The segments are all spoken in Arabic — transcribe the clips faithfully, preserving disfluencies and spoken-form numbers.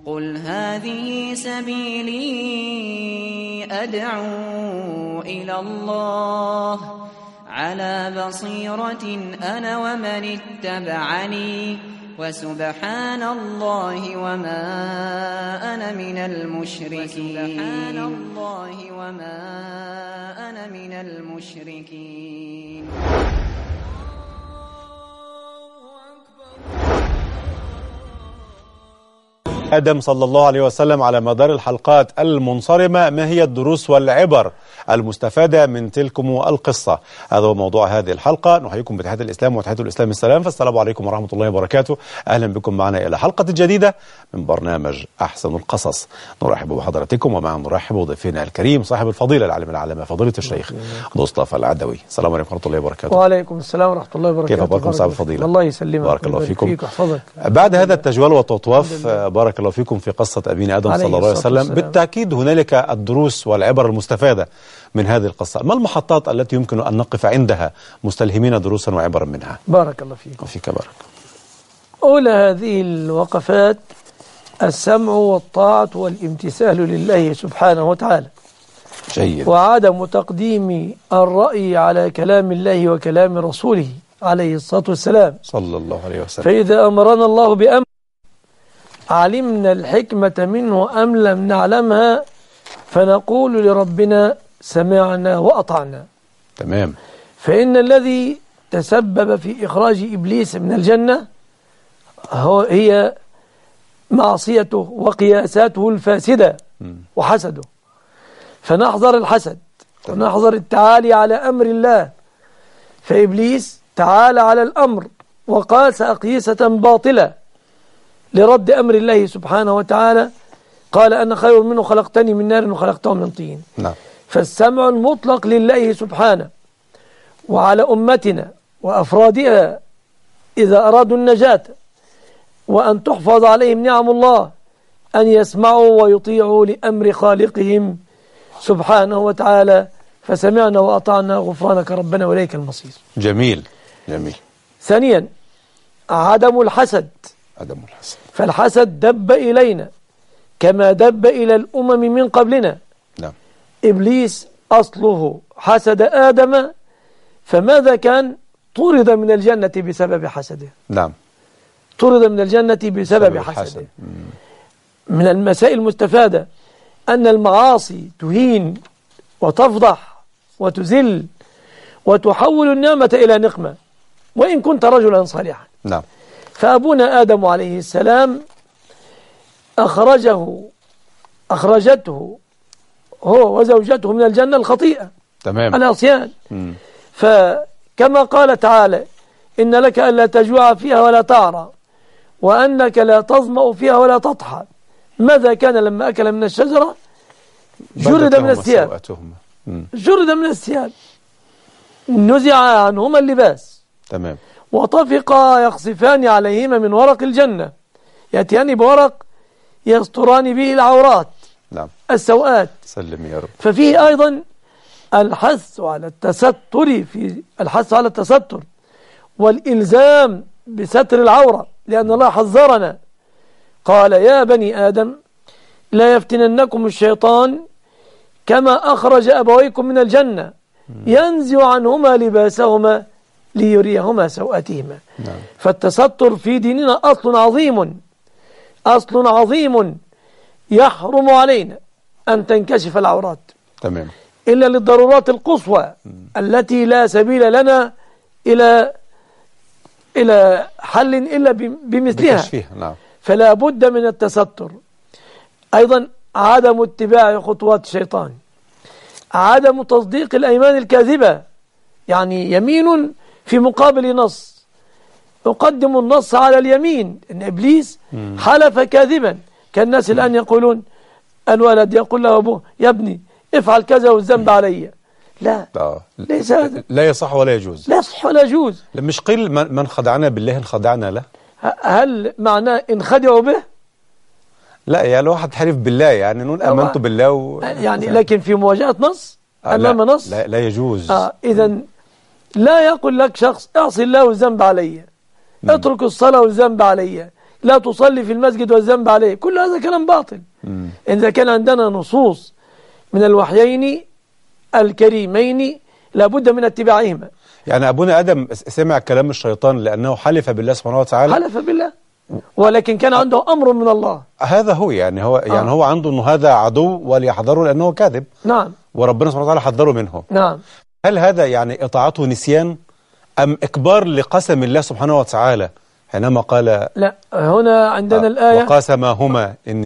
قل هذه سبيلي أدعو إلى الله على بصيرة أنا ومن اتبعني وسبحان الله وما أنا من المشركين وسبحان الله وما أنا من المشركين. آدم صلى الله عليه وسلم على مدار الحلقات المنصرمة، ما هي الدروس والعبر المستفادة من تلكم القصة؟ هذا هو موضوع هذه الحلقة. نحييكم بتحية الإسلام وتحية الإسلام السلام، فالسلام عليكم ورحمة الله وبركاته. أهلا بكم معنا إلى حلقة جديدة من برنامج أحسن القصص. نرحب بحضراتكم ومع نرحب بضيفنا الكريم صاحب الفضيلة العالم العلامة فضيلة الشيخ مصطفى العدوي. السلام عليكم ورحمة الله وبركاته. وعليكم السلام ورحمة الله وبركاته. كيف أخباركم صاحب الفضيلة؟ الله يسلمك، بارك الله فيكم فيك وحفظك. بعد هذا التجوال والتطواف، بارك الله فيكم، في قصة أبينا آدم صلى الله عليه وسلم، بالتأكيد هنالك الدروس والعبر المستفادة من هذه القصة. ما المحطات التي يمكن أن نقف عندها مستلهمين دروسا وعبرا منها؟ بارك الله فيك. وفيك بارك. أولى هذه الوقفات السمع والطاعة والامتثال لله سبحانه وتعالى. جيد. وعدم تقديم الرأي على كلام الله وكلام رسوله عليه الصلاة والسلام صلى الله عليه وسلم. فإذا أمرنا الله بأمر علمنا الحكمة منه أم لم نعلمها فنقول لربنا سمعنا وأطعنا. تمام. فإن الذي تسبب في إخراج إبليس من الجنة هو هي معصيته وقياساته الفاسدة وحسده. فنحذر الحسد ونحذر التعالي على أمر الله. فإبليس تعالى على الأمر وقاس أقيسة باطلة لرد أمر الله سبحانه وتعالى، قال أنا خير منه خلقتني من نار وخلقته من طين. نعم. فالسمع المطلق لله سبحانه وعلى أمتنا وأفرادها إذا أرادوا النجاة وأن تحفظ عليهم نعم الله أن يسمعوا ويطيعوا لأمر خالقهم سبحانه وتعالى. فسمعنا وأطعنا غفرانك ربنا وإليك المصير. جميل جميل. ثانيا عدم الحسد. عدم الحسد. فالحسد دب إلينا كما دب إلى الأمم من قبلنا. نعم. إبليس أصله حسد آدم، فماذا كان؟ طرد من الجنة بسبب حسده. نعم. طرد من الجنة بسبب حسده. من المسائل المستفادة أن المعاصي تهين وتفضح وتذل وتحول النعمة إلى نقمة وإن كنت رجلا صالحا. نعم. فأبونا آدم عليه السلام أخرجه أخرجته هو وزوجته من الجنة الخطيئة. تمام. العصيان. فكما قال تعالى إن لك ألا تجوع فيها ولا تعرى وأنك لا تظمأ فيها ولا تضحى. ماذا كان لما أكل من الشجرة؟ جرد من الثياب. جرد من الثياب، نزع عنهما اللباس. تمام. وطفقا يخصفان عليهما من ورق الجنة، يأتيان بورق يستران به العورات. نعم. السوءات. سلم يا رب. ففيه أيضا الحث على التستر، في الحث على التستر والإلزام بستر العورة، لأن الله حذرنا قال يا بني آدم لا يفتننكم الشيطان كما أخرج أبويكم من الجنة ينزع عنهما لباسهما ليريهما سوءاتهما. نعم. فالتستر في ديننا أصل عظيم، أصل عظيم يحرم علينا أن تنكشف العورات. تمام. إلا للضرورات القصوى التي لا سبيل لنا إلى إلى حل إلا بمثلها. نعم. فلا بد من التستر. أيضا عدم اتباع خطوات الشيطان، عدم تصديق الأيمان الكاذبة، يعني يمين في مقابل نص، أقدم النص على اليمين. إن إبليس حلف كاذبا، كالناس الآن يقولون الولد يقول له أبوه يا ابني افعل كذا والذنب علي. لا آه. ليس هذا، لا يصح ولا يجوز. لا يصح ولا يجوز. مش قيل من خدعنا بالله انخدعنا له؟ هل معناه انخدعوا به؟ لا، يعني الواحد حلف بالله، يعني نقول امنت بالله و... يعني لكن في مواجهة نص آه امام لا نص لا, لا يجوز. آه اذا لا يقول لك شخص اعصي الله والذنب علي، اترك الصلاة والذنب علي، لا تصلي في المسجد والذنب عليه، كل هذا كلام باطل. مم. إذا كان عندنا نصوص من الوحيين الكريمين لابد من اتباعهما. يعني أبونا آدم سمع كلام الشيطان لأنه حلف بالله سبحانه وتعالى، حلف بالله، ولكن كان عنده أمر من الله. هذا هو يعني هو يعني آه. هو عنده أنه هذا عدو وليحذره لأنه كاذب. نعم. وربنا سبحانه وتعالى حذره منه. نعم. هل هذا يعني إطاعته نسيان أم إكبار لقسم الله سبحانه وتعالى حينما قال لا، هنا عندنا آه الآية وقاسمهما إن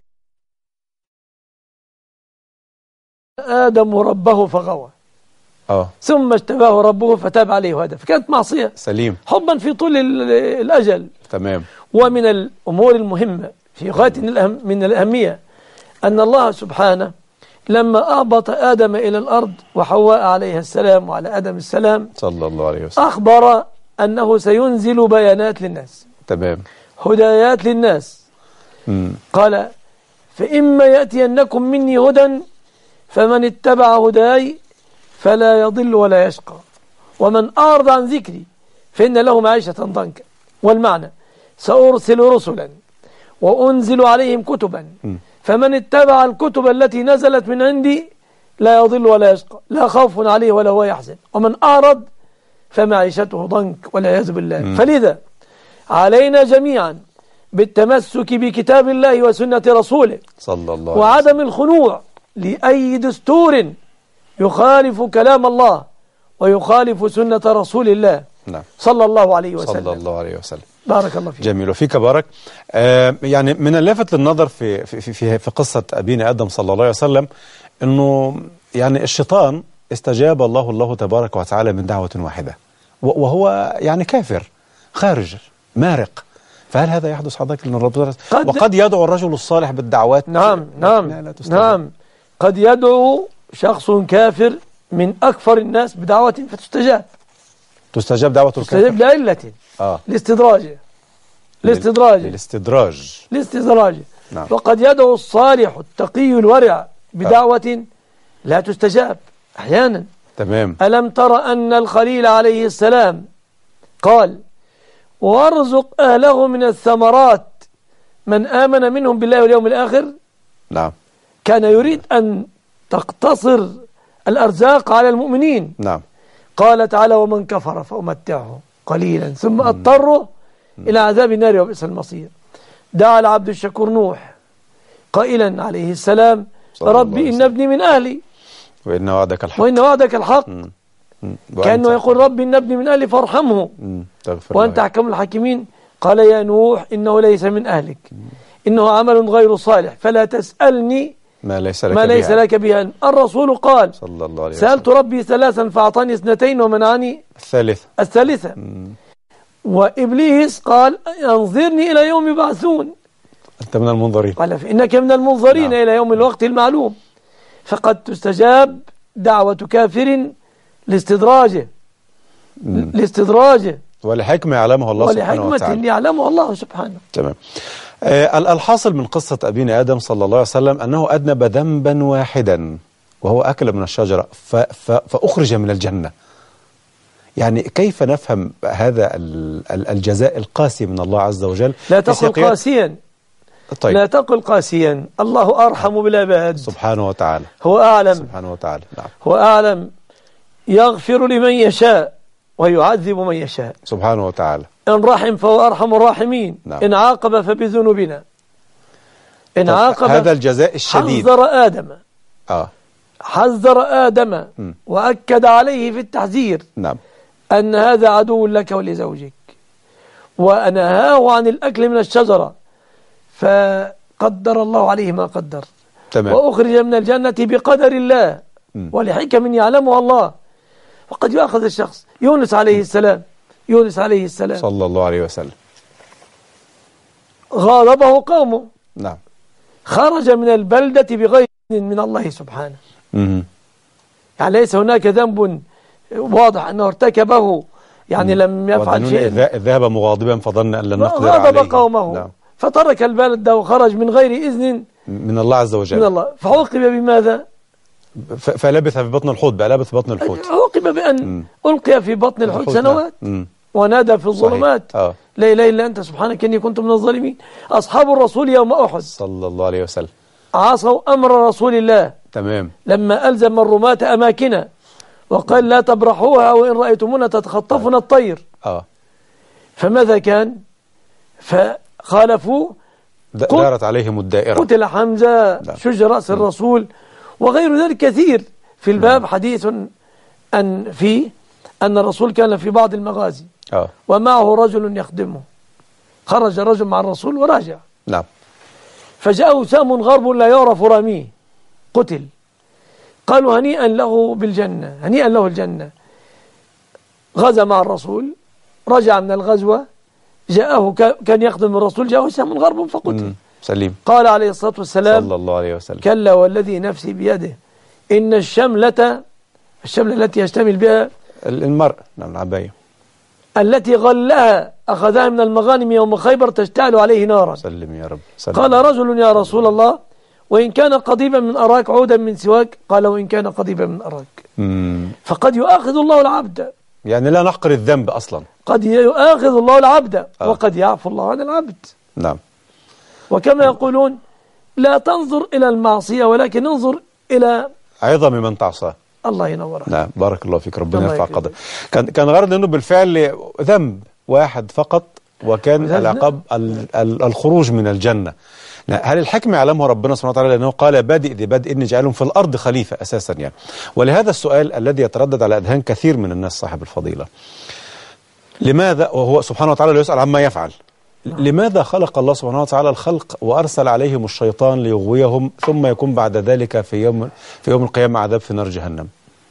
آدم ربه فغوى آه ثم اجتباه ربه فتاب عليه وهدى، فكانت معصية سليم حبا في طول الأجل. تمام. ومن الأمور المهمة في غاية من الأهمية أن الله سبحانه لما أهبط آدم إلى الأرض وحواء عليها السلام وعلى آدم السلام صلى الله عليه وسلم أخبر أنه سينزل بيانات للناس، تمام، هدايات للناس. مم. قال فإما يأتينكم مني هدى فمن اتبع هداي فلا يضل ولا يشقى ومن أعرض عن ذكري فإن له معيشة ضنكا. والمعنى سأرسل رسلا وأنزل عليهم كتبا فمن اتبع الكتب التي نزلت من عندي لا يضل ولا يشقى لا خوف عليه ولا هو يحزن ومن أعرض فمعيشته ضنك والعياذ بالله. م. فلذا علينا جميعا بالتمسك بكتاب الله وسنة رسوله صلى الله عليه وعدم وسلم. الخنوع لأي دستور يخالف كلام الله ويخالف سنة رسول الله نعم. صلى الله عليه وسلم. صلى الله عليه وسلم. بارك الله فيك. جميل وفيك بارك. آه يعني من اللافت للنظر في في في في قصة أبينا آدم صلى الله عليه وسلم إنه يعني الشيطان استجاب الله الله تبارك وتعالى من دعوة واحدة وهو يعني كافر خارج مارق. فهل هذا يحدث حضرتك؟ لأن الرب وقد يدعو الرجل الصالح بالدعوات. نعم نعم نعم قد يدعو شخص كافر من أكفر الناس بدعوة فتستجاب. تستجاب دعوة الكافر تستجاب لعلة آه. لاستدراج لاستدراج للاستدراج لاستدراج نعم. وقد يدعو الصالح التقي الورع بدعوة آه. لا تستجاب أحيانا. تمام. ألم تر أن الخليل عليه السلام قال وارزق أهله من الثمرات من آمن منهم بالله واليوم الآخر. نعم. كان يريد أن تقتصر الأرزاق على المؤمنين. نعم. قال تعالى ومن كفر فأمتعه قليلا ثم أضطره إلى عذاب النار وبئس المصير. دعا العبد الشكور نوح قائلا عليه السلام ربي إن ابني من أهلي وإن وعدك الحق وإن وعدك الحق. مم. مم. كأنه يقول ربي إن ابني من أهلي فارحمه وأنت أحكم الحاكمين. قال يا نوح إنه ليس من أهلك مم. إنه عمل غير صالح فلا تسألني ما ليس لك, ما ليس لك بها. الرسول قال صلى الله عليه وسلم سألت ربي ثلاثا فأعطاني اثنتين ومنعني الثالثة الثالثة مم. وإبليس قال أنظرني إلى يوم يبعثون أنت من المنظرين. قال فإنك من المنظرين. نعم. إلى يوم الوقت المعلوم. فقد تستجاب دعوة كافر لاستدراجه مم. لاستدراجه ولحكمة يعلمها الله سبحانه وتعالى ولحكمة يعلمها الله سبحانه. تمام. آه الحاصل من قصة أبينا آدم صلى الله عليه وسلم أنه أذنب ذنبا واحدا وهو أكل من الشجرة ف ف فأخرج من الجنة. يعني كيف نفهم هذا الجزاء القاسي من الله عز وجل؟ لا تقل قاسيا. طيب. لا تقل قاسيا. الله أرحم بالعباد سبحانه وتعالى. هو أعلم سبحانه وتعالى. نعم. هو أعلم يغفر لمن يشاء ويعذب من يشاء سبحانه وتعالى. إن رحم فهو أرحم الراحمين. نعم. إن عاقب فبذنوبنا. إن عاقب هذا الجزاء الشديد. حذر آدم آه. حذر آدم م. وأكد عليه في التحذير. نعم. أن هذا عدو لك ولزوجك وأنهاه عن الأكل من الشجرة فقدر الله عليه ما قدر. تمام. وأخرج من الجنة بقدر الله م. ولحكم يعلمها الله. وقد يأخذ الشخص يونس عليه السلام يونس عليه السلام صلى الله عليه وسلم غاضبه قومه. نعم. خرج من البلدة بغير من الله سبحانه. م. يعني ليس هناك ذنب واضح أنه ارتكبه يعني م. لم يفعل شيء. ذهب مغاضبا فظن أن لن نقدر عليه. غاضب قومه. نعم. فترك البلد وخرج من غير إذن من الله عز وجل. من الله. فعوقب بماذا؟ فلبث في بطن الحوت بقى لبث في بطن الحوت. عوقب بأن م. ألقي في بطن الحوت سنوات م. ونادى في الظلمات آه. لا إله إلا أنت سبحانك إني كنت من الظالمين. أصحاب الرسول يوم أحد صلى الله عليه وسلم عصوا أمر رسول الله تمام لما ألزم الرماة أماكنه وقال لا تبرحوها وإن رأيتمونا تتخطفنا الطير. آه. فماذا كان؟ فخالفوا دارت عليهم الدائرة. قتل حمزة، شج رأس الرسول، وغير ذلك كثير في الباب. حديث أن في أن الرسول كان في بعض المغازي آه. ومعه رجل يخدمه، خرج رجل مع الرسول وراجع، نعم، فجاءه سام غرب لا يعرف راميه، قتل. قالوا هنيئا له بالجنة، هنيئا له الجنة. غزا مع الرسول، رجع من الغزوة، جاءه كان يخدم الرسول، جاءه سام غرب فقتل. سليم. قال عليه الصلاة والسلام صلى الله عليه وسلم كلا والذي نفسي بيده إن الشملة، الشملة التي يشتمل بها المرء، نعم، العباية التي غلها أخذها من المغانم يوم خيبر تشتعل عليه نارا. سلم يا رب. سلم. قال رجل يا رسول الله وإن كان قضيبا من أراك عودا من سواك؟ قال وإن كان قضيبا من أراك. مم. فقد يؤاخذ الله العبد، يعني لا نحقر الذنب أصلا. قد يؤاخذ الله العبد آه. وقد يعفو الله عن العبد. نعم. وكما يقولون لا تنظر إلى المعصية ولكن انظر إلى عظم من تعصاه. الله ينور. نعم، بارك الله فيك، ربنا الله يرفع يكرمك. قدرك. كان كان غرض انه بالفعل ذنب واحد فقط، وكان وذنب- العقاب ال- ال- الخروج من الجنة. هل الحكمة يعلمها ربنا سبحانه وتعالى؟ لأنه قال بادئ ذي بدء إني جعلهم في الأرض خليفة أساسا يعني. ولهذا السؤال الذي يتردد على أذهان كثير من الناس صاحب الفضيلة، لماذا وهو سبحانه وتعالى لا يسأل عما يفعل، لماذا خلق الله سبحانه وتعالى الخلق وأرسل عليهم الشيطان ليغويهم ثم يكون بعد ذلك في يوم في يوم القيامة عذاب في نار جهنم؟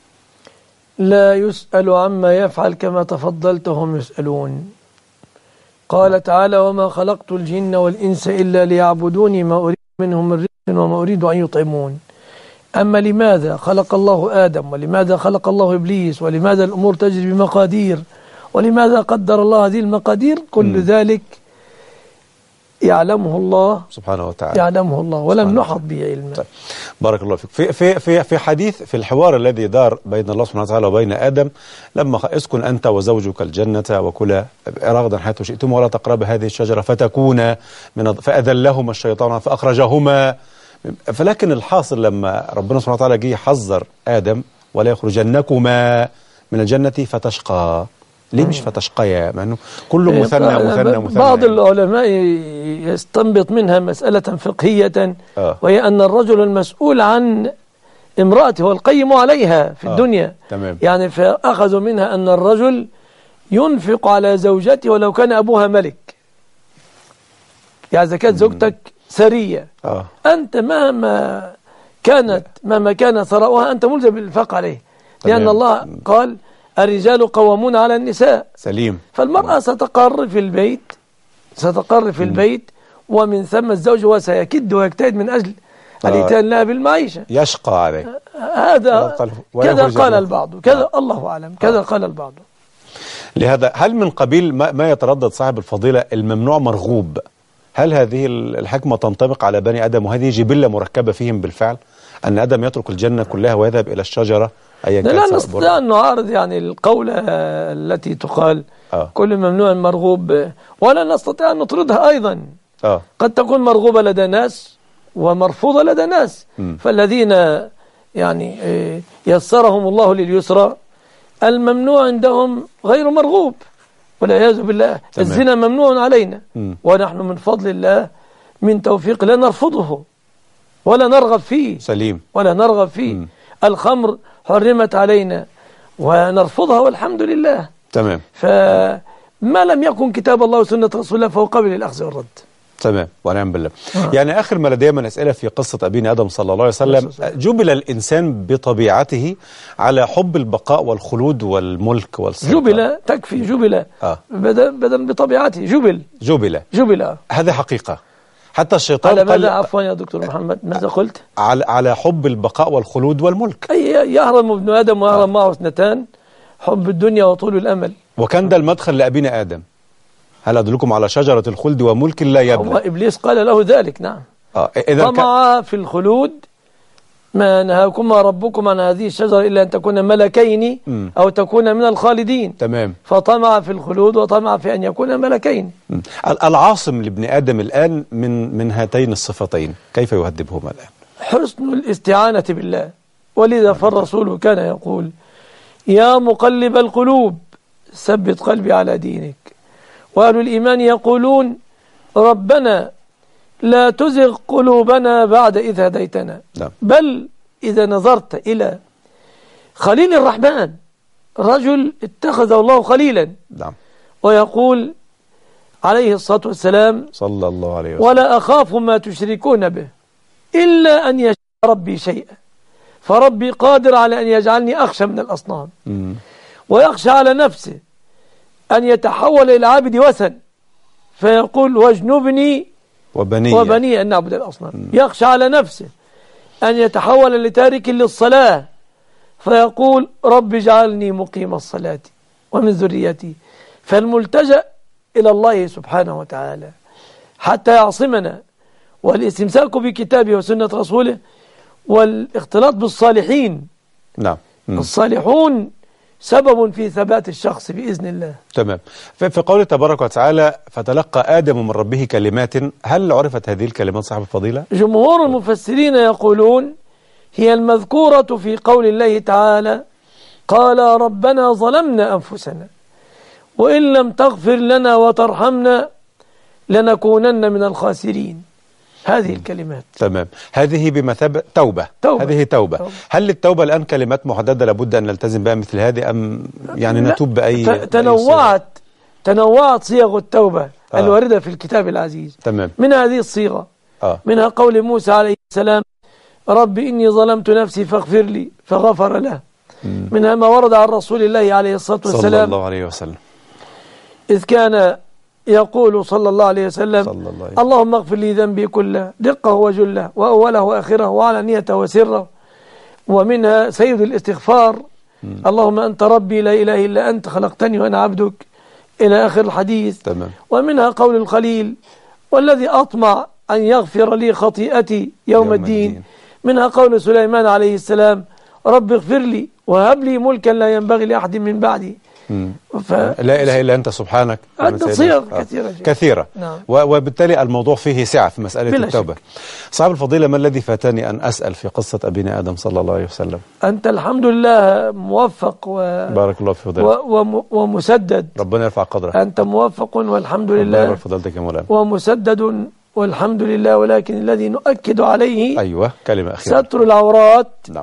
لا يسأل عما يفعل كما تفضلت هم يسألون. قال تعالى وما خلقت الجن والإنس إلا ليعبدوني ما أريد منهم من رزق وما أريد أن يطعمون. أما لماذا خلق الله آدم ولماذا خلق الله إبليس ولماذا الأمور تجري بمقادير ولماذا قدر الله هذه المقادير، كل م. ذلك يعلمه الله سبحانه وتعالى، يعلمه الله ولم نحط به علما. طيب. بارك الله فيك. في في في في حديث في الحوار الذي دار بين الله سبحانه وتعالى وبين آدم لما اسكن أنت وزوجك الجنة وكلا رغدا حيث شئتم ولا تقربا هذه الشجرة فتكونا من فأذلهما الشيطان فأخرجهما. فلكن الحاصل لما ربنا سبحانه وتعالى جه حذر آدم ولا يخرجنكما من الجنة فتشقى. ليه مش فتشقيا؟ مع انه كله مثنى مثنى مثنى. بعض يعني. العلماء يستنبط منها مسألة فقهية آه. وهي أن الرجل المسؤول عن امرأته والقيم عليها في آه. الدنيا. تمام. يعني فأخذوا منها أن الرجل ينفق على زوجته ولو كان أبوها ملك. يعني إذا كانت زوجتك سرية آه. أنت مهما كانت مهما كان ثراؤها أنت ملزم بالإنفاق عليه، لأن تمام. الله قال الرجال قوامون على النساء. سليم. فالمرأة ستقر في البيت ستقر في البيت ومن ثم الزوج هو سيكد ويجتهد من أجل الإتيان لها بالمعيشة. يشقى عليه. هذا كذا قال البعض، كذا آه. الله أعلم، كذا آه. قال البعض. لهذا هل من قبيل ما, ما يتردد صاحب الفضيلة الممنوع مرغوب، هل هذه الحكمة تنطبق على بني آدم وهذه جبلة مركبة فيهم بالفعل أن آدم يترك الجنة كلها ويذهب إلى الشجرة أيا كان؟ لا نستطيع أن نعارض يعني القولة التي تقال آه. كل ممنوع مرغوب، ولا نستطيع أن نطردها أيضا. آه. قد تكون مرغوبة لدى ناس ومرفوضة لدى ناس. م. فالذين يعني يسرهم الله لليسرى الممنوع عندهم غير مرغوب والعياذ بالله. تمام. الزنا ممنوع علينا م. ونحن من فضل الله من توفيق لا نرفضه ولا نرغب فيه. سليم. ولا نرغب فيه. م. الخمر حرمت علينا ونرفضها والحمد لله. تمام. فما لم يكن كتاب الله وسنة رسول الله فهو قابل للأخذ والرد. تمام ونعم بالله. آه. يعني آخر ما لدي من أسئلة في قصة أبينا آدم صلى الله عليه وسلم، جبل الإنسان بطبيعته على حب البقاء والخلود والملك والسلطة. جبل تكفي جبل آه. بدل, بدل بطبيعته جبل جبل جبل هذه حقيقة. حتى الشيطان على ماذا عفوا يا دكتور محمد ماذا قلت؟ على على حب البقاء والخلود والملك. أي يهرم ابن آدم ويهرم آه. معه اثنتان، حب الدنيا وطول الأمل. وكان ده المدخل لأبينا آدم. هل أدلكم على شجرة الخلد وملك لا يبلى؟ هو إبليس قال له ذلك. نعم. آه. إذا طمع في الخلود ما نهاكما ربكم عن هذه الشجرة إلا أن تكون ملكين م. أو تكون من الخالدين. تمام. فطمع في الخلود وطمع في أن يكون ملكين. م. العاصم لابن آدم الآن من من هاتين الصفتين كيف يهذبهما الآن؟ حسن الاستعانة بالله. ولذا فالرسول كان يقول يا مقلب القلوب ثبت قلبي على دينك. وأهل الإيمان يقولون ربنا لا تزغ قلوبنا بعد إذ هديتنا. نعم. بل إذا نظرت إلى خليل الرحمن رجل اتخذه الله خليلا. نعم. ويقول عليه الصلاة والسلام صلى الله عليه وسلم ولا أخاف ما تشركون به إلا أن يشاء ربي شيئا فربي قادر على أن يجعلني أخشى من الأصنام. م. ويخشى على نفسه أن يتحول إلى عابد وثن فيقول واجنبني وبني وبني أن نعبد الأصنام. يخشى على نفسه أن يتحول لتارك للصلاة فيقول رب اجعلني مقيم الصلاة ومن ذريتي. فالملتجأ إلى الله سبحانه وتعالى حتى يعصمنا والاستمساك بكتابه وسنة رسوله والاختلاط بالصالحين. نعم. م. الصالحون سبب في ثبات الشخص بإذن الله. تمام. في قوله تبارك وتعالى فتلقى آدم من ربه كلمات، هل عرفت هذه الكلمات صاحب الفضيلة؟ جمهور المفسرين يقولون هي المذكورة في قول الله تعالى قال ربنا ظلمنا أنفسنا وإن لم تغفر لنا وترحمنا لنكونن من الخاسرين. هذه الكلمات. تمام. هذه بمثابة توبة. توبة. هذه توبة. توبة. هل للتوبة الآن كلمات محددة لابد أن نلتزم بها مثل هذه أم يعني نتوب بأي تنوعت بأي تنوعت صيغ التوبة آه. الواردة في الكتاب العزيز. تمام. من هذه الصيغة آه. منها قول موسى عليه السلام رب إني ظلمت نفسي فاغفر لي فغفر له. مم. منها ما ورد عن رسول الله عليه الصلاة والسلام صلى الله عليه وسلم إذ كان يقول صلى الله عليه وسلم صلى الله عليه. اللهم اغفر لي ذنبي كله دقه وجله وأوله وآخره وعلانيته وسره. ومنها سيد الاستغفار م. اللهم أنت ربي لا إله إلا أنت خلقتني وأنا عبدك إلى آخر الحديث. تمام. ومنها قول الخليل والذي أطمع أن يغفر لي خطيئتي يوم, يوم الدين. الدين. منها قول سليمان عليه السلام رب اغفر لي وهب لي ملكا لا ينبغي لأحد من بعدي. ف... لا إله إلا أنت سبحانك. عدة صيغ كثيرة جدا. كثيرة. نعم. وبالتالي الموضوع فيه سعة في مسألة التوبة. شك. صاحب الفضيلة ما الذي فاتني أن أسأل في قصة أبينا آدم صلى الله عليه وسلم؟ أنت الحمد لله موفق و... بارك الله في فضيلتك و... وم... ومسدد. ربنا يرفع قدرك. أنت موفق والحمد لله. ربنا فضيلتك يا مولانا. ومسدد والحمد لله. ولكن الذي نؤكد عليه أيوة كلمة أخيرة ستر العورات. نعم.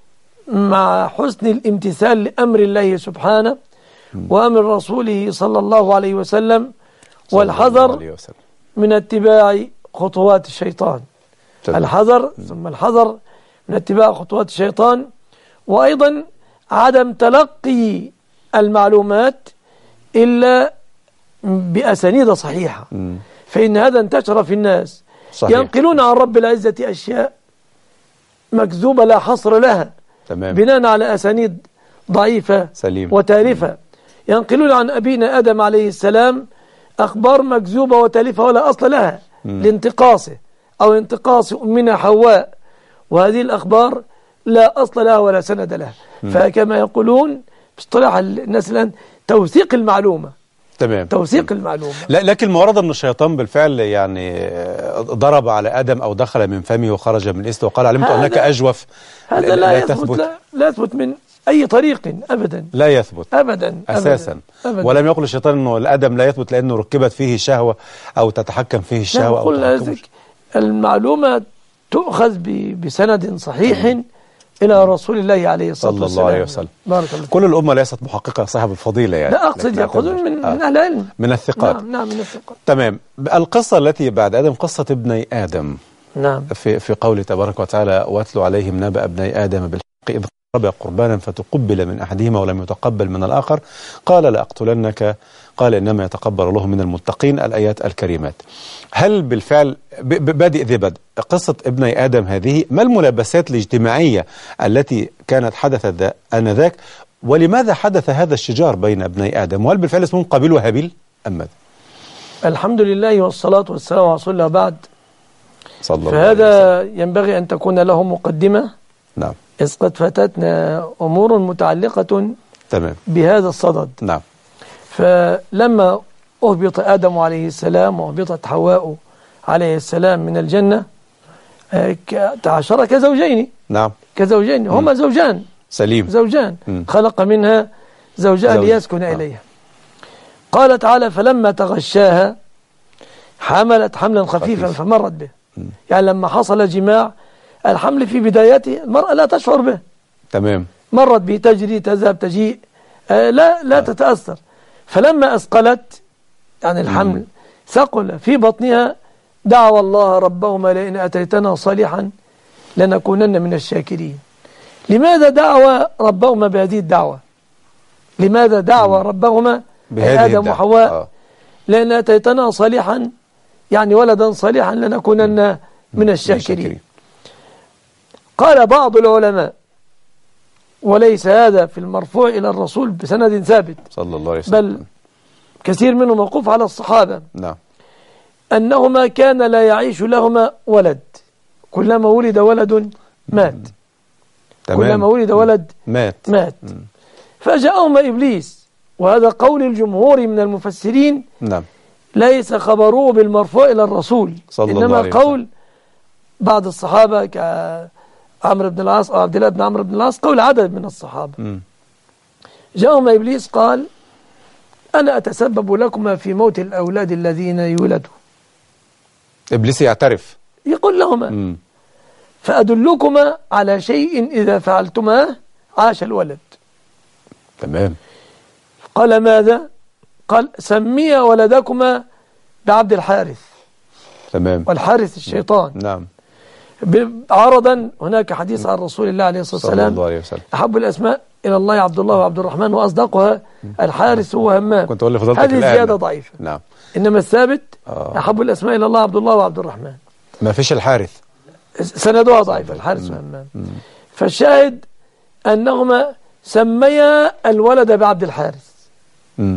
مع حسن الامتثال لأمر الله سبحانه وأمر رسوله صلى الله عليه وسلم والحذر من اتباع خطوات الشيطان. تمام. الحذر ثم الحذر من اتباع خطوات الشيطان. وأيضا عدم تلقي المعلومات إلا بأسانيد صحيحة. م. فإن هذا انتشر في الناس. صحيح. ينقلون عن رب العزة أشياء مكذوبة لا حصر لها. تمام. بناء على أسانيد ضعيفة سليم. وتالفة. ينقلون عن أبينا آدم عليه السلام أخبار مكذوبة وتالفة ولا أصل لها م. لانتقاصه أو انتقاص أمنا حواء. وهذه الأخبار لا أصل لها ولا سند لها. م. فكما يقولون باصطلاح الناس الآن توثيق المعلومة. تمام. توثيق المعلومة. لا لكن ما ورد أن الشيطان بالفعل يعني ضرب على آدم أو دخل من فمه وخرج من إسته وقال علمت أنك أجوف. هذا لا, لا يثبت لا, لا يثبت من أي طريق أبدا. لا يثبت أبدا أساسا أبداً. ولم يقل الشيطان أنه الآدم لا يثبت لأنه ركبت فيه شهوة أو تتحكم فيه الشهوة أو تتحكم. المعلومة تؤخذ بسند صحيح إلى رسول الله عليه الصلاة والسلام صلى الله عليه وسلم. بارك الله. كل الأمة ليست محققة صاحب الفضيلة يعني. لا أقصد يأخذون من, آه. من أهل العلم من الثقات. نعم نعم من الثقات. تمام. القصة التي بعد آدم قصة ابني آدم. نعم. في في قوله تبارك وتعالى واتلو عليهم نبأ ابني آدم بالحق إذ قربا قربانا فتقبل من أحدهما ولم يتقبل من الآخر قال لأقتلنك قال إنما يتقبل الله من المتقين. الآيات الكريمات. هل بالفعل بادئ ذي بدء قصة ابني آدم هذه ما الملابسات الاجتماعية التي كانت حدثت آنذاك ولماذا حدث هذا الشجار بين ابني آدم وهل بالفعل اسمهم قابيل وهابيل أم ماذا؟ الحمد لله والصلاة والسلام على رسول الله بعد. صلى الله فهذا عليه وسلم. ينبغي أن تكون له مقدمة نعم. إذ قد فاتتنا أمور متعلقة تمام. بهذا الصدد. نعم. فلما أهبط آدم عليه السلام وأهبطت حواء عليه السلام من الجنة تعاشر كزوجين. نعم. كزوجين هما زوجان. سليم. زوجان. م. خلق منها زوجها زوج. ليسكن آه. إليها. قال تعالى فلما تغشاها حملت حملا خفيفا خفيف. فمرت به. م. يعني لما حصل جماع الحمل في بدايته المرأة لا تشعر به. تمام. مرت به تجري تذهب تجيء آه لا لا آه. تتأثر. فلما أثقلت يعني الحمل م. ثقل في بطنها دعوا الله ربهما لئن أتيتنا صالحا لنكونن من الشاكرين. لماذا دعوا ربهما بهذه الدعوة؟ لماذا دعوا ربهما آدم وحواء آه. لئن أتيتنا صالحا يعني ولدا صالحا لنكونن من الشاكرين. قال بعض العلماء وليس هذا في المرفوع إلى الرسول بسند ثابت صلى الله عليه وسلم، بل كثير منه موقوف على الصحابة. نعم. أنهما كان لا يعيش لهما ولد، كلما ولد ولد مات. تمام. كلما ولد ولد مات مات فجاءهما إبليس، وهذا قول الجمهور من المفسرين. نعم. ليس خبروه بالمرفوع إلى الرسول، صلى إنما الله عليه قول وسلم. بعض الصحابة كعمرو بن العاص أو عبد الله بن عمرو بن العاص، قول عدد من الصحابة. م. جاءهما إبليس قال أنا أتسبب لكما في موت الأولاد الذين يولدوا. إبليس يعترف، يقول لهما م. فأدلكما على شيء إذا فعلتما عاش الولد. تمام. قال ماذا؟ قال سمي ولدكما بعبد الحارث. تمام. والحارث الشيطان. نعم. عرضا هناك حديث عن رسول الله عليه الصلاة والسلام صلى الله عليه وسلم أحب الأسماء إلى الله عبد الله وعبد الرحمن وأصدقها الحارث هو همام. كنت أقول لفضلتك هذه زيادة ضعيفة. نعم. إنما الثابت آه. أحب الأسماء إلى الله عبد الله وعبد الرحمن. ما فيش الحارث، سندها ضعيف الحارث وهمام. فالشاهد أنهما سميا الولد بعبد الحارث. م.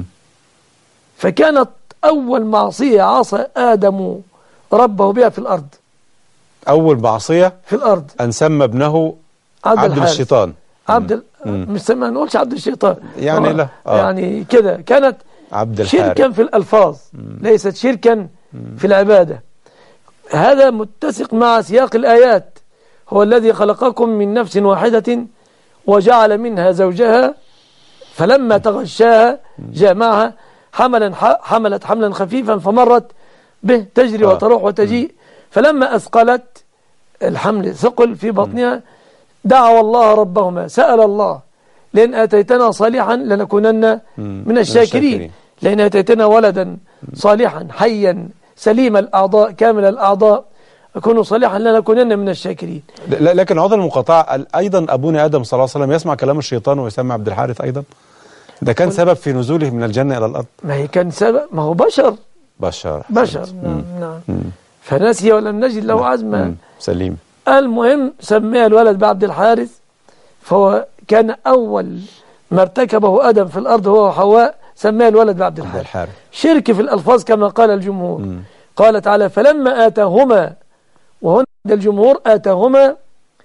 فكانت أول معصية عصى آدم ربه بها في الأرض. أول معصية في الأرض أن سمى ابنه عبد, عبد الشيطان. عبد مش سمى، نقولش عبد الشيطان يعني لا آه. يعني كده كانت عبد شركا في الألفاظ، مم. ليست شركا مم. في العبادة. هذا متسق مع سياق الآيات. هو الذي خلقكم من نفس واحدة وجعل منها زوجها فلما تغشاها جاء معها حملا حملت حملا خفيفا فمرت به تجري آه. وتروح وتجيء. فلما أثقلت الحمل ثقل في بطنها دعوا الله ربهما، سأل الله لئن أتيتنا صالحا لنكونن من الشاكرين، لئن أتيتنا ولدا صالحا حيا سليم الأعضاء كامل الأعضاء أكون صالحا لنكونن من الشاكرين. لكن عوض المقاطعة أيضا أبونا آدم صلى الله عليه وسلم يسمع كلام الشيطان ويسمى عبد الحارث أيضا، ده كان سبب في نزوله من الجنة إلى الأرض. ما هي كان سبب، ما هو بشر بشر بشر نعم نعم فنسي ولم نجد له عزما. سليم. المهم سمي الولد بعبد الحارث، فهو كان أول ما ارتكبه آدم في الأرض هو وحواء، سمي الولد بعبد الحارث. الحارث شرك في الألفاظ كما قال الجمهور. م. قال تعالى فلما آتاهما، وهنا الجمهور آتاهما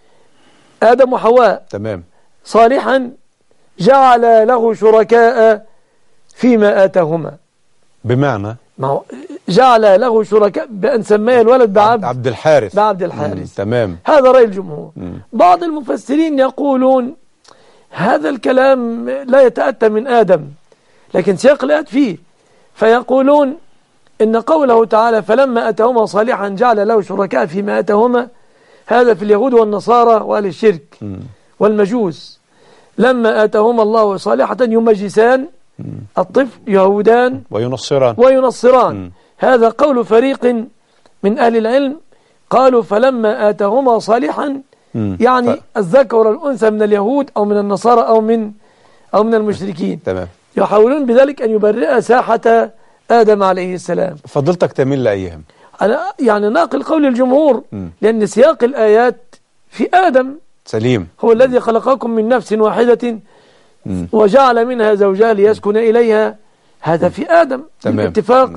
آدم وحواء تمام صالحا جعل له شركاء فيما آتاهما. بمعنى ما هو جعل له شركاء بأن سميه الولد بعبد عبد الحارث. بعبد الحارث. تمام. هذا رأي الجمهور. مم. بعض المفسرين يقولون هذا الكلام لا يتأتى من آدم، لكن سياق الآيات فيه، فيقولون إن قوله تعالى فلما أتاهما صالحا جعل له شركاء فيما آتاهما، هذا في اليهود والنصارى وأهل الشرك مم. والمجوس. لما آتاهما الله صالحة يمجسان الطفل، يهودان وينصران وينصران م. هذا قول فريق من أهل العلم، قالوا فلما آتاهما صالحا م. يعني ف... الذكر والأنثى من اليهود أو من النصارى أو من أو من المشركين. تمام. يحاولون بذلك أن يبرئ ساحة آدم عليه السلام. فضلتك تميل لأيهم؟ أنا يعني ناقل قول الجمهور م. لأن سياق الآيات في آدم. سليم. هو الذي خلقكم من نفس واحدة وجعل منها زوجها ليسكن إليها، هذا في آدم بالاتفاق.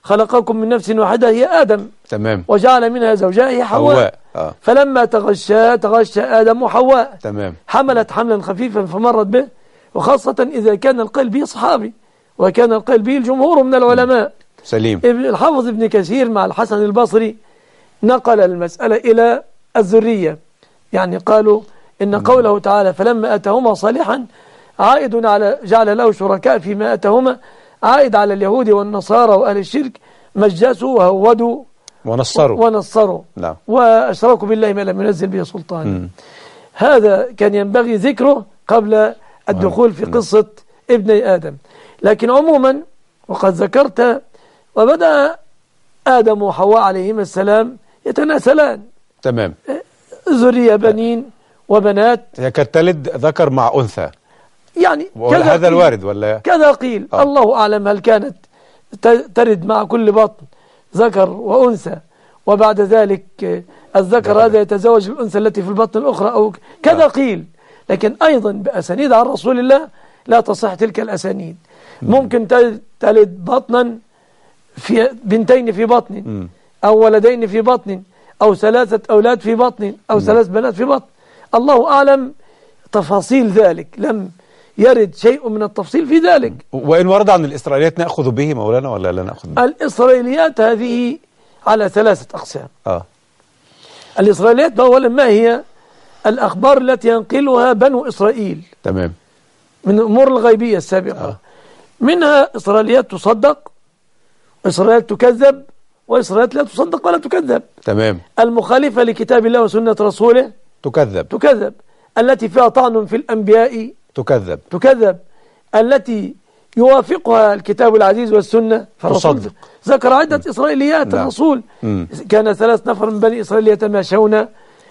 خلقكم من نفس واحدة هي آدم، تمام، وجعل منها زوجها هي حواء, حواء. آه. فلما تغشى تغشى آدم وحواء، تمام، حملت حملا خفيفا فمرت به، وخاصة إذا كان القائل به صحابي، وكان القائل به الجمهور من العلماء. سليم. الحافظ ابن كثير مع الحسن البصري نقل المسألة إلى الذرية، يعني قالوا إن قوله تعالى فلما أتاهما صالحا عائد على جعل له شركاء فيما أتاهما، عائد على اليهود والنصارى وأهل الشرك، مجسوا وهودوا ونصروا ونصروا نعم. وأشركوا بالله ما لم ينزل به سلطان. م. هذا كان ينبغي ذكره قبل الدخول في قصة ابني آدم. لكن عموما وقد ذكرت، وبدأ آدم وحواء عليهما السلام يتناسلان، تمام، ذرية بنين وبنات. هي كانت تلد ذكر مع أنثى يعني ولا هذا الوارد ولا كذا قيل. آه. الله أعلم هل كانت ترد مع كل بطن ذكر وأنثى، وبعد ذلك الذكر هذا يتزوج الأنثى التي في البطن الأخرى أو كذا. آه. قيل. لكن أيضا بأسانيد عن رسول الله لا تصح تلك الأسانيد. ممكن تلد بطنا في بنتين في بطن، أو ولدين في بطن، أو ثلاثة أولاد في بطن، أو ثلاث بنات في بطن. الله أعلم تفاصيل ذلك، لم يرد شيء من التفصيل في ذلك. وإن ورد عن الإسرائيليات نأخذ به مولانا ولا لا نأخذ به؟ الإسرائيليات هذه على ثلاثة أقسام. آه. الإسرائيليات أولا ما هي الأخبار التي ينقلها بنو إسرائيل، تمام، من الأمور الغيبية السابقة. آه. منها إسرائيليات تصدق، وإسرائيليات تكذب، وإسرائيليات لا تصدق ولا تكذب، تمام. المخالفة لكتاب الله وسنة رسوله تكذب تكذب التي فيها طعن في الأنبياء تكذب تكذب التي يوافقها الكتاب العزيز والسنة فالرسول ذكر عدة م. إسرائيليات. لا. الرسول م. كان ثلاث نفر من بني إسرائيل يتماشون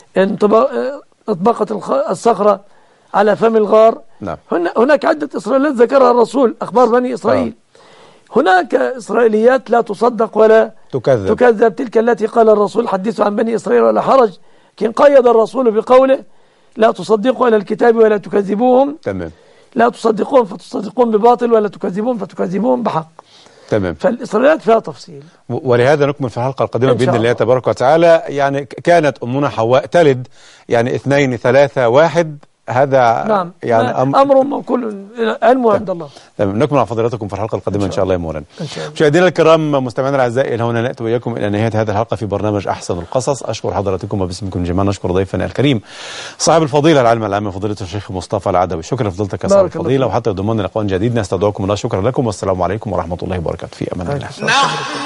اطبقت الصخرة على فم الغار. لا. هناك عدة إسرائيليات ذكرها الرسول، أخبار بني إسرائيل. آه. هناك إسرائيليات لا تصدق ولا تكذب. تكذب تلك التي قال الرسول حدثوا عن بني إسرائيل ولا حرج، كان قيد الرسول بقوله لا تصدقوا على الكتاب ولا تكذبوهم. تمام. لا تصدقون فتصدقون بباطل، ولا تكذبون فتكذبون بحق. تمام. فالإسرائيليات فيها تفصيل، ولهذا نكمل في الحلقة القادمة بإذن الله تبارك وتعالى. يعني كانت أمنا حواء تلد يعني اثنين ثلاثة واحد، هذا نعم يعني أمر, أمر موكول علمه عند الله. تمام. نكمل مع فضيلتكم في الحلقة القادمة إن شاء الله يا مولانا. مشاهدينا الكرام، مستمعينا الأعزاء، إلى هنا نأتي وإياكم إلى نهاية هذه الحلقة في برنامج أحسن القصص. أشكر حضراتكم وباسمكم جميعا نشكر ضيفنا الكريم صاحب الفضيلة العالم العام فضيلة الشيخ مصطفى العدوي. شكرا لفضيلتك يا صاحب الفضيلة، وحتى ضمان لقاء جديد نستودعكم الله. شكرا لكم والسلام عليكم ورحمة الله وبركاته. في أمان الله.